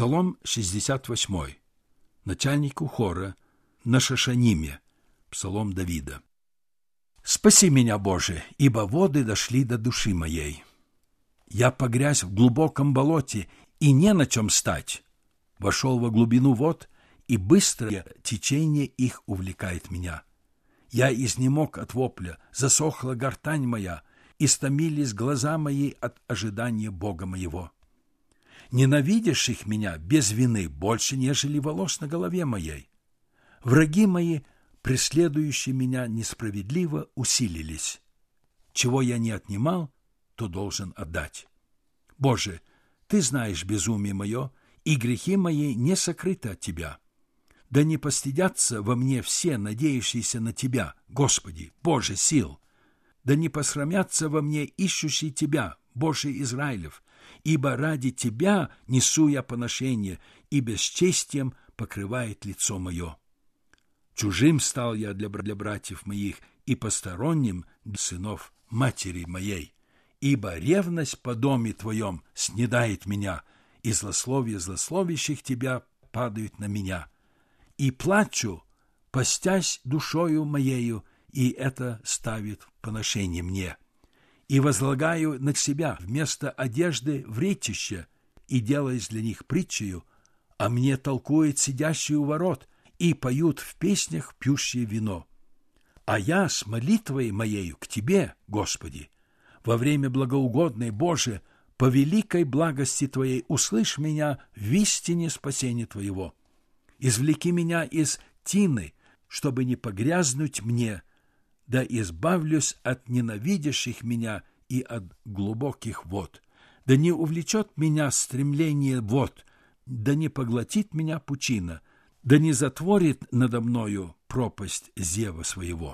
Псалом 68. Начальнику хора на Шашаниме. Псалом Давида. «Спаси меня, Боже, ибо воды дошли до души моей. Я погрязь в глубоком болоте, и не на чем стать. Вошел во глубину вод, и быстрое течение их увлекает меня. Я изнемог от вопля, засохла гортань моя, истомились глаза мои от ожидания Бога моего. Ненавидящих меня без вины больше, нежели волос на голове моей. Враги мои, преследующие меня несправедливо, усилились. Чего я не отнимал, то должен отдать. Боже, Ты знаешь безумие мое, и грехи мои не сокрыты от Тебя. Да не постыдятся во мне все, надеющиеся на Тебя, Господи, Боже сил. Да не посрамятся во мне ищущие Тебя, Боже Израилев, ибо ради Тебя несу я поношение, и бесчестием покрывает лицо мое. Чужим стал я для братьев моих, и посторонним для сынов матери моей, ибо ревность по доме Твоем снедает меня, и злословие злословящих Тебя падают на меня. И плачу, постясь душою моею, и это ставит поношение мне. И возлагаю на себя вместо одежды вретище, и делаясь для них притчею, а мне толкует сидящий у ворот, и поют в песнях пьющие вино. А я с молитвой моею к Тебе, Господи, во время благоугодной, Боже, по великой благости Твоей услышь меня в истине спасения Твоего. Извлеки меня из тины, чтобы не погрязнуть мне, да избавлюсь от ненавидящих меня и от глубоких вод. Да не увлечет меня стремление вод, да не поглотит меня пучина, да не затворит надо мною пропасть зева своего.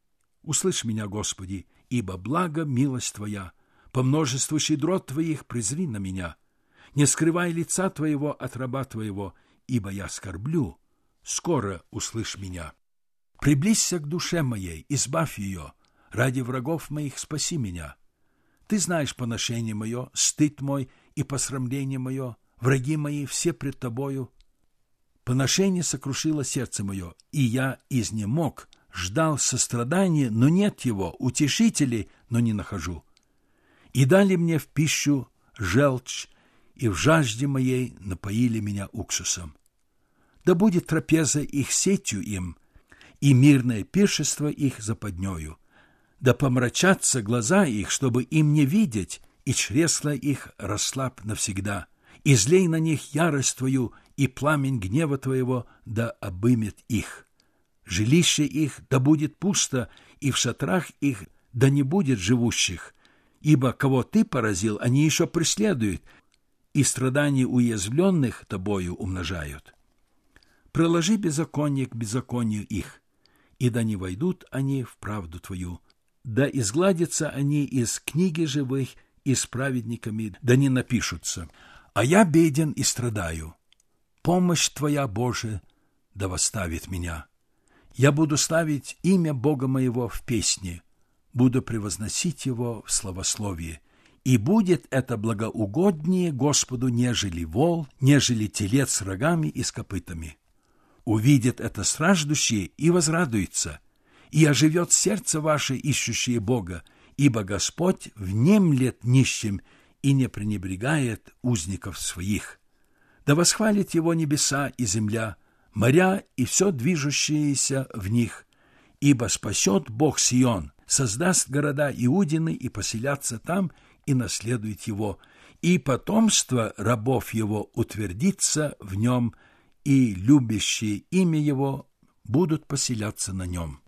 Услышь меня, Господи, ибо благо милость Твоя, по множеству щедрот Твоих презри на меня. Не скрывай лица Твоего от раба Твоего, ибо я скорблю, скоро услышь меня. Приблизься к душе моей, избавь ее, ради врагов моих спаси меня. Ты знаешь поношение мое, стыд мой и посрамление мое, враги мои все пред Тобою. Поношение сокрушило сердце мое, и я изнемог, ждал сострадания, но нет его, утешителей, но не нахожу. И дали мне в пищу желчь, и в жажде моей напоили меня уксусом. Да будет трапеза их сетью им, и мирное пиршество их западнёю. Да помрачатся глаза их, чтобы им не видеть, и чресла их расслабь навсегда. Излей на них ярость Твою, и пламень гнева Твоего да обымет их. Жилище их да будет пусто, и в шатрах их да не будет живущих, ибо кого Ты поразил, они еще преследуют, и страдания уязвленных Тобою умножают. Приложи беззаконие к беззаконию их, и да не войдут они в правду Твою, да изгладятся они из книги живых, и с праведниками да не напишутся. А я беден и страдаю. Помощь Твоя, Боже, да восставит меня. Я буду славить имя Бога моего в песне, буду превозносить Его в славословии, и будет это благоугоднее Господу, нежели вол, нежели телец с рогами и с копытами. Увидят это страждущие и возрадуются, и оживет сердце ваше, ищущее Бога, ибо Господь внемлет нищим и не пренебрегает узников своих. Да восхвалит Его небеса и земля, моря и все движущееся в них, ибо спасет Бог Сион, создаст города Иудины и поселятся там, и наследует его, и потомство рабов его утвердится в нем, и любящие имя его будут поселяться на нем.